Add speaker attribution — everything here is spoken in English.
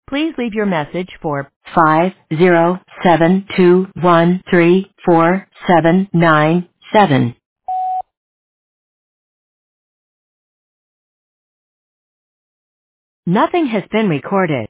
Speaker 1: Please leave your message for 50721344797. Nothing has been recorded.